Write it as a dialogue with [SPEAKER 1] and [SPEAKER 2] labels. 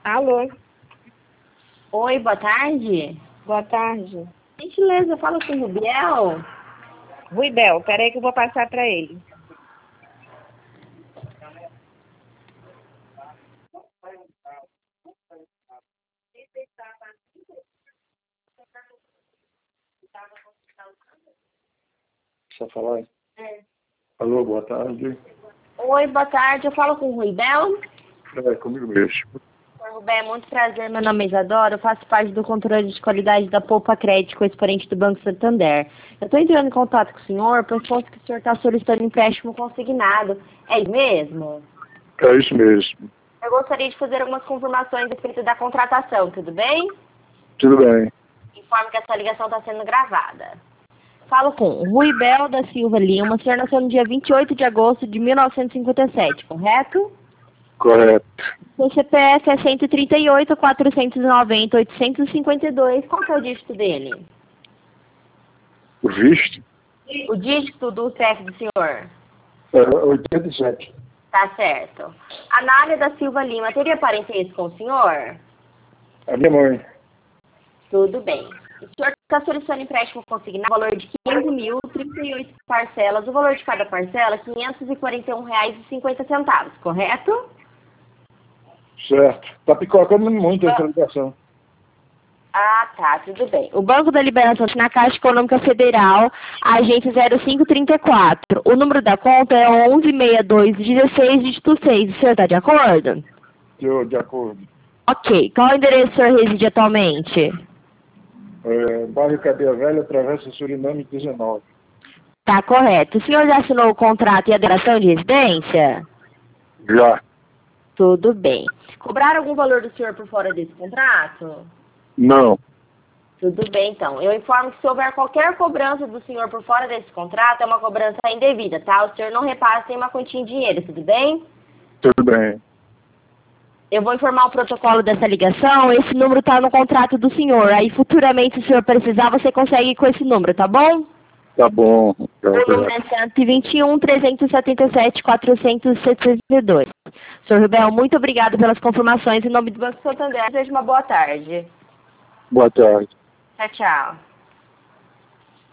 [SPEAKER 1] Alô,
[SPEAKER 2] Oi, boa tarde.
[SPEAKER 1] boa tarde.
[SPEAKER 2] Gentileza, fala com o Rubiel.
[SPEAKER 1] Ruibel, peraí que eu vou passar para ele.
[SPEAKER 3] Só falar? Alô, boa tarde.
[SPEAKER 2] Oi, boa tarde, eu falo com o Ruibel.
[SPEAKER 3] É comigo mesmo.
[SPEAKER 2] Oi, Ruibel, é muito prazer, meu nome é Isadora, eu faço parte do controle de qualidade da Poupa Crédito, correspondente do Banco Santander. Eu estou entrando em contato com o senhor, pois consta que o senhor está solicitando empréstimo consignado. É isso mesmo?
[SPEAKER 3] É isso mesmo.
[SPEAKER 2] Eu gostaria de fazer algumas confirmações a respeito da contratação, tudo bem?
[SPEAKER 3] Tudo bem.
[SPEAKER 2] Informo que essa ligação está sendo gravada. Falo com Ruibel da Silva Lima, o senhor nasceu no dia 28 de agosto de 1957, correto?
[SPEAKER 3] Correto.
[SPEAKER 2] O CPF é 138 490 852. Qual que é o dígito dele?
[SPEAKER 3] O visto?
[SPEAKER 2] O dígito do CPF do senhor?
[SPEAKER 3] É 87.
[SPEAKER 2] Tá certo. Anália da Silva Lima teria parentesco com o senhor?
[SPEAKER 3] A minha mãe.
[SPEAKER 2] Tudo bem. O senhor está solicitando empréstimo consignado, valor de 15.038 parcelas. O valor de cada parcela é R$ 541,50, correto?
[SPEAKER 3] Certo. Tá picotando muito essa ligação.
[SPEAKER 2] Ah, tá, tudo bem. O Banco da Liberação na Caixa Econômica Federal, agente 0534. O número da conta é 116216, dígito 6. O senhor está de acordo?
[SPEAKER 3] Estou de acordo.
[SPEAKER 2] Ok. Qual endereço o senhor reside atualmente?
[SPEAKER 3] Bairro Cadeia Velha, Travessa Suriname 19.
[SPEAKER 2] Tá correto. O senhor já assinou o contrato e a declaração de residência?
[SPEAKER 3] Já.
[SPEAKER 2] Tudo bem. Cobraram algum valor do senhor por fora desse contrato?
[SPEAKER 3] Não.
[SPEAKER 2] Tudo bem, então. Eu informo que se houver qualquer cobrança do senhor por fora desse contrato, é uma cobrança indevida, tá? O senhor não repassa em uma quantia em dinheiro, tudo bem?
[SPEAKER 3] Tudo bem.
[SPEAKER 2] Eu vou informar o protocolo dessa ligação. Esse número está no contrato do senhor. Aí, futuramente, se o senhor precisar, você consegue ir com esse número, tá bom?
[SPEAKER 3] Tá bom.
[SPEAKER 2] O número é 121 377 472. Senhor Rubel, muito obrigado pelas confirmações. Em nome do Banco Santander, desejo uma boa tarde.
[SPEAKER 3] Boa tarde.
[SPEAKER 2] Tchau, tchau.